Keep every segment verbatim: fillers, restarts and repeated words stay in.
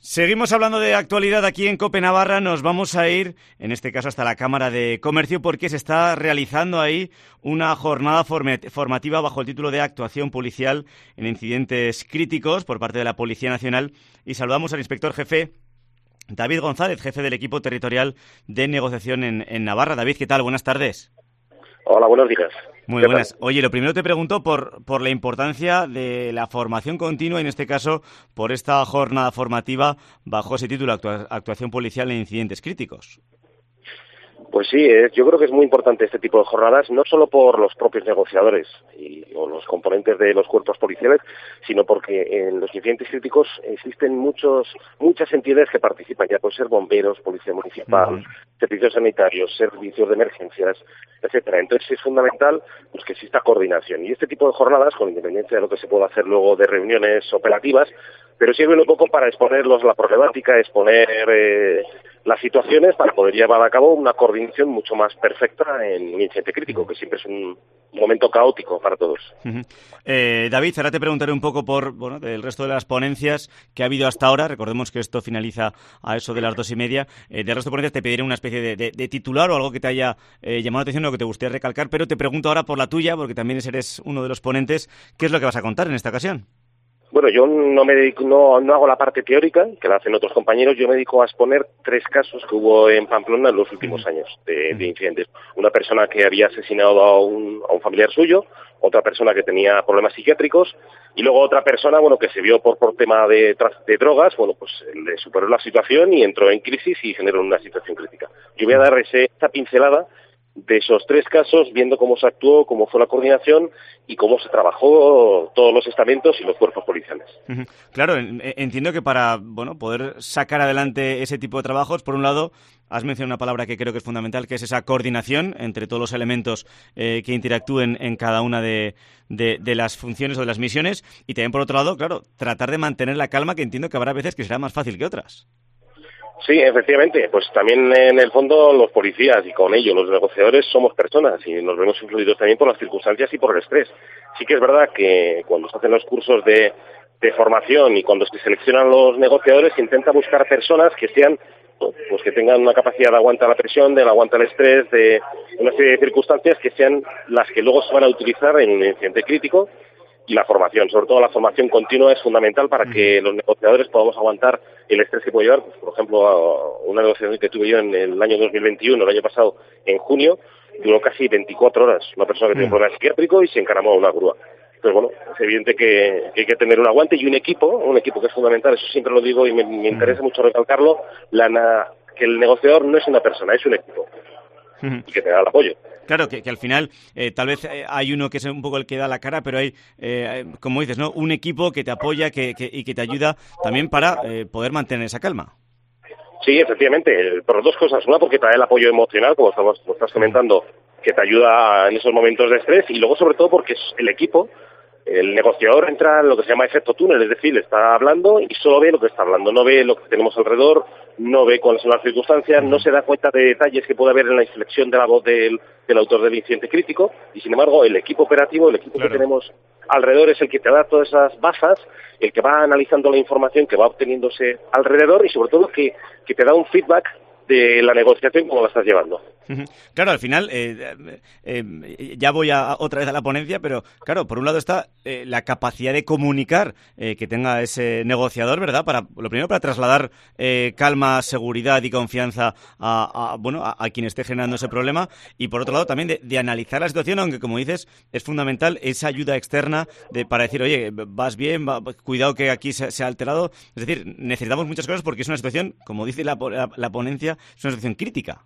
Seguimos hablando de actualidad aquí en COPE Navarra. Nos vamos a ir, en este caso, hasta la Cámara de Comercio, porque se está realizando ahí una jornada formativa bajo el título de Actuación Policial en Incidentes Críticos por parte de la Policía Nacional. Y saludamos al inspector jefe David González, jefe del equipo territorial de negociación en, en Navarra. David, ¿qué tal? Buenas tardes. Hola, buenos días. Muy buenas. Oye, lo primero te pregunto por, por la importancia de la formación continua, en este caso por esta jornada formativa bajo ese título, actua- Actuación Policial en Incidentes Críticos. Pues sí, es, yo creo que es muy importante este tipo de jornadas, no solo por los propios negociadores y, o los componentes de los cuerpos policiales, sino porque en los incidentes críticos existen muchos muchas entidades que participan, ya pueden ser bomberos, policía municipal, uh-huh. servicios sanitarios, servicios de emergencias, etcétera. Entonces es fundamental pues, que exista coordinación. Y este tipo de jornadas, con independencia de lo que se pueda hacer luego de reuniones operativas, pero sirven un poco para exponerlos la problemática, exponer eh, las situaciones para poder llevar a cabo una coordinación mucho más perfecta en un incidente crítico, que siempre es un momento caótico para todos. Uh-huh. Eh, David, ahora te preguntaré un poco por bueno, del resto de las ponencias que ha habido hasta ahora. Recordemos que esto finaliza a eso de las dos y media. Eh, del resto de ponencias te pediré una especie de, de, de titular o algo que te haya eh, llamado la atención o que te gustaría recalcar, pero te pregunto ahora por la tuya, porque también eres uno de los ponentes. ¿Qué es lo que vas a contar en esta ocasión? Bueno, yo no me dedico, no, no hago la parte teórica, que la hacen otros compañeros. Yo me dedico a exponer tres casos que hubo en Pamplona en los últimos años de, de incidentes. Una persona que había asesinado a un, a un familiar suyo, otra persona que tenía problemas psiquiátricos y luego otra persona, bueno, que se vio por, por tema de, de drogas, bueno, pues le superó la situación y entró en crisis y generó una situación crítica. Yo voy a dar ese, esta pincelada de esos tres casos, viendo cómo se actuó, cómo fue la coordinación y cómo se trabajó todos los estamentos y los cuerpos policiales. Uh-huh. Claro, entiendo que para bueno poder sacar adelante ese tipo de trabajos, por un lado, has mencionado una palabra que creo que es fundamental, que es esa coordinación entre todos los elementos eh, que interactúen en cada una de, de, de las funciones o de las misiones, y también, por otro lado, claro, tratar de mantener la calma, que entiendo que habrá veces que será más fácil que otras. Sí, efectivamente, pues también en el fondo los policías y con ello los negociadores somos personas y nos vemos influidos también por las circunstancias y por el estrés. Sí que es verdad que cuando se hacen los cursos de, de formación y cuando se seleccionan los negociadores se intenta buscar personas que sean, pues que tengan una capacidad de aguantar la presión, de aguantar el estrés, de una serie de circunstancias que sean las que luego se van a utilizar en un incidente crítico. Y la formación, sobre todo la formación continua, es fundamental para que los negociadores podamos aguantar el estrés que puede llevar. Pues, por ejemplo, una negociación que tuve yo en el año dos mil veintiuno, el año pasado, en junio, duró casi veinticuatro horas. Una persona que tiene un problema psiquiátrico y se encaramó a una grúa. Entonces, bueno, es evidente que, que hay que tener un aguante y un equipo, un equipo que es fundamental, eso siempre lo digo y me, me interesa mucho recalcarlo, la, que el negociador no es una persona, es un equipo. Y que te da el apoyo. Claro, que, que al final eh, tal vez eh, hay uno que es un poco el que da la cara, pero hay, eh, como dices, ¿no? Un equipo que te apoya que, que, y que te ayuda también para eh, poder mantener esa calma. Sí, efectivamente, por dos cosas. Una, porque te da el apoyo emocional, como estamos, como estás comentando, que te ayuda en esos momentos de estrés, y luego, sobre todo, porque es el equipo. El negociador entra en lo que se llama efecto túnel, es decir, está hablando y solo ve lo que está hablando, no ve lo que tenemos alrededor, no ve cuáles son las circunstancias, no se da cuenta de detalles que puede haber en la inflexión de la voz del, del autor del incidente crítico, y sin embargo el equipo operativo, el equipo claro. que tenemos alrededor es el que te da todas esas bazas, el que va analizando la información que va obteniéndose alrededor y sobre todo que, que te da un feedback de la negociación como la estás llevando. Claro, al final, eh, eh, ya voy a, otra vez a la ponencia, pero claro, por un lado está eh, la capacidad de comunicar eh, que tenga ese negociador, ¿verdad? Para lo primero, para trasladar eh, calma, seguridad y confianza a, a bueno a, a quien esté generando ese problema, y por otro lado también de, de analizar la situación, aunque como dices, es fundamental esa ayuda externa de, para decir, oye, vas bien, va, cuidado que aquí se, se ha alterado. Es decir, necesitamos muchas cosas porque es una situación, como dice la, la, la ponencia, es una situación crítica.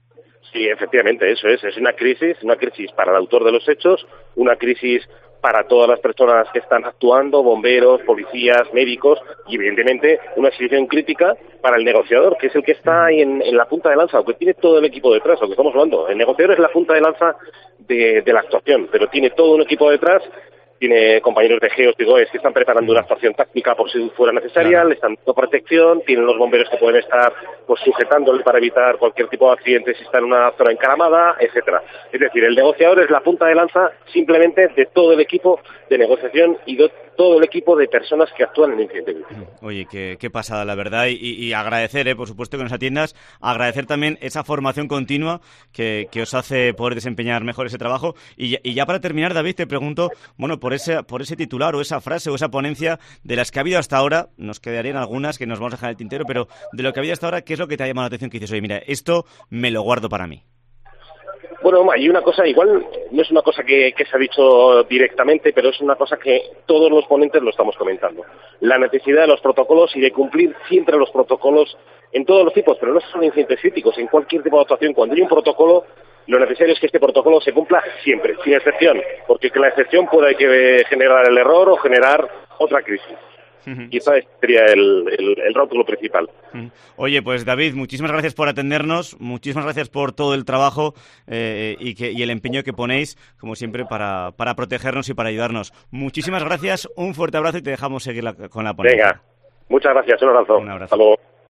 Sí, efectivamente, eso es. Es una crisis, una crisis para el autor de los hechos, una crisis para todas las personas que están actuando, bomberos, policías, médicos, y evidentemente una situación crítica para el negociador, que es el que está ahí en, en la punta de lanza, aunque tiene todo el equipo detrás, lo que estamos hablando. El negociador es la punta de lanza de, de la actuación, pero tiene todo un equipo detrás. Tiene compañeros de geos, digo, es que están preparando una actuación táctica por si fuera necesaria, claro. Le están dando protección, tienen los bomberos que pueden estar pues sujetándole para evitar cualquier tipo de accidente si está en una zona encaramada, etcétera. Es decir, el negociador es la punta de lanza simplemente de todo el equipo de negociación y de todo el equipo de personas que actúan en incidente crítico. Oye, qué, qué pasada, la verdad, y, y agradecer, eh, por supuesto, que nos atiendas, agradecer también esa formación continua que, que os hace poder desempeñar mejor ese trabajo. Y, y ya para terminar, David, te pregunto, bueno, por ese, por ese titular o esa frase o esa ponencia de las que ha habido hasta ahora, nos quedarían algunas que nos vamos a dejar en el tintero, pero de lo que ha habido hasta ahora, ¿qué es lo que te ha llamado la atención que dices, oye, mira, esto me lo guardo para mí? Bueno, hay una cosa, igual no es una cosa que, que se ha dicho directamente, pero es una cosa que todos los ponentes lo estamos comentando. La necesidad de los protocolos y de cumplir siempre los protocolos en todos los tipos, pero no solo en incidentes críticos, en cualquier tipo de actuación. Cuando hay un protocolo, lo necesario es que este protocolo se cumpla siempre, sin excepción, porque que la excepción puede que generar el error o generar otra crisis. Y ese sería el, el, el rótulo principal. Oye, pues David, muchísimas gracias por atendernos, muchísimas gracias por todo el trabajo eh, y, que, y el empeño que ponéis, como siempre, para, para protegernos y para ayudarnos. Muchísimas gracias, un fuerte abrazo y te dejamos seguir la, con la ponencia. Venga, muchas gracias, un abrazo. Un abrazo. Hasta luego.